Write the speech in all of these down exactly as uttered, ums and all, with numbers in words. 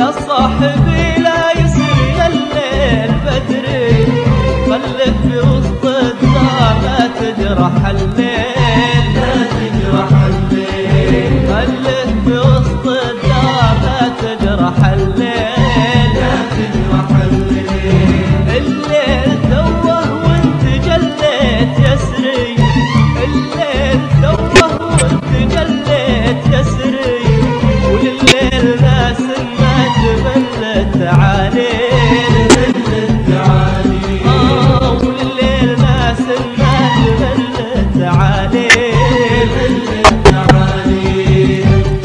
يا صاحبي لا يسري الليل بدري، خلك في وسط الدار لا تجرح الليل، لا تجرح الليل، خلك في وسط الدار لا تجرح الليل، لا تجرح الليل. الليل توه وانت جليت يسري، الليل توه وانت جليت يسري، ولليل ناس ما تبلت عليه، تبلت عليه، اه ولليل ناس ما تبلت عليه، تبلت عليه.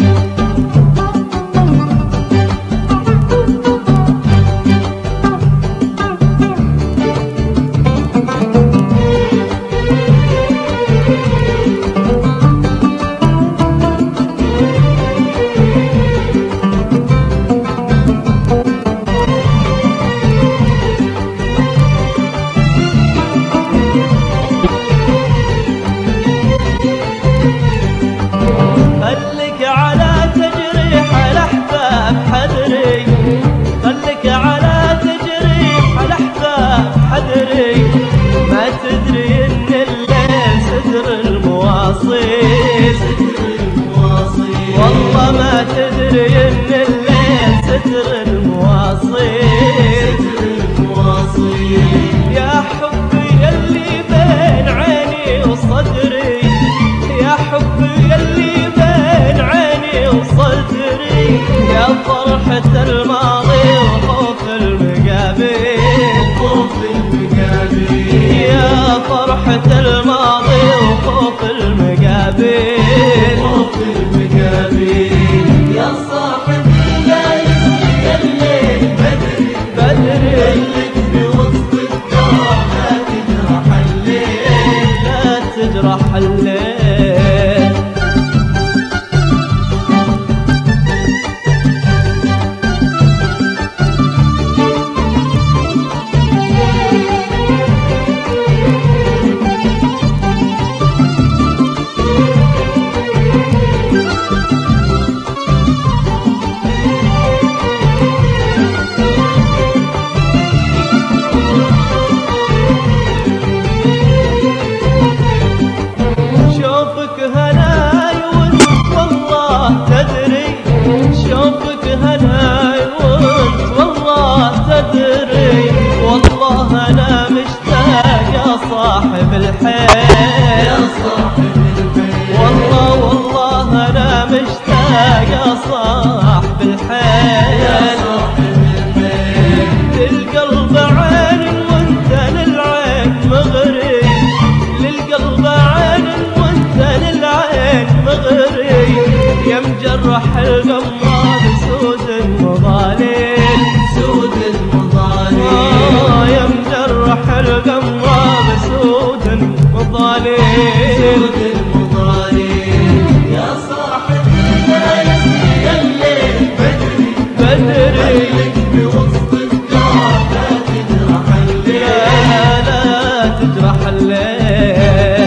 خلك على تجريح الأحباب حذري، خلك على تجريح الأحباب حذري، ما تدري إن الليل ستر المواصيل، ستر المواصيل، والله ما تدري إن الليل ستر المواصيل، ستر المواصيل. يا حبي يلي بين عيني وصدري، يا حبي يلي وصدري، يا فرحة الماضي وخوف المقابل، خوف المقابل، يا فرحة الماضي وخوف المقابل، خوف المقابل. يا صاحبي لا يسري الليل بدري، بدري، خلك في وسط الدار لا تجرح الليل، لا تجرح الليل. شوفك هناي وانت والله تدري، شوفك هناي وانت والله تدري، والله انا مشتاق يا صاحب الحيل، يا صاحب الحيل، والله والله انا مشتاق يا صاحب الحيل، يا صاحب الحيل. للقلب عين وانت للعين مغري، للقلب عين للعين مغري، يا مجرح القمار سود المظالم، سود المظالم، آه يا مجرح القمار سود المظالم، سود المظالم. يا صاحبي لا يسري الليل بدري، بدري، خلك في وسط الدار لا تجرح الليل، لا تجرح الليل.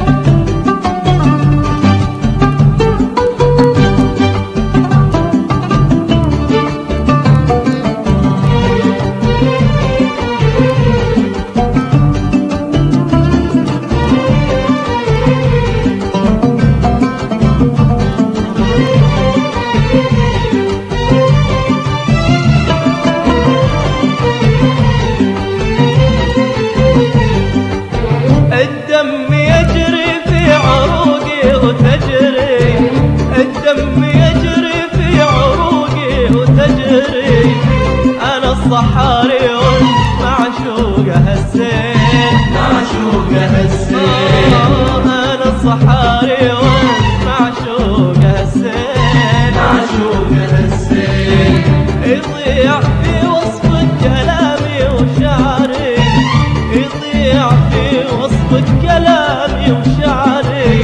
الدم يجري في عروقي وتجري، الدم يجري في عروقي وتجري، أنا الصحاري وانت معشوقة السيل، معشوقة السيل، أنا الصحاري وانت معشوقة السيل، معشوقة السيل. يضيع في وصفك كلامي وشعري، يضيع في وصفك كلامي وشعري،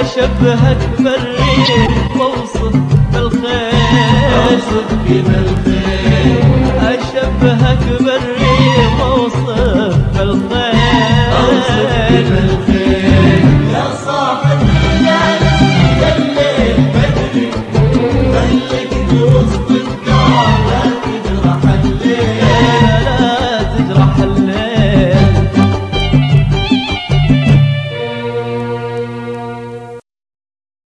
أشبهك بالريح وأوصف بالخيل، أوصفك بالخيل.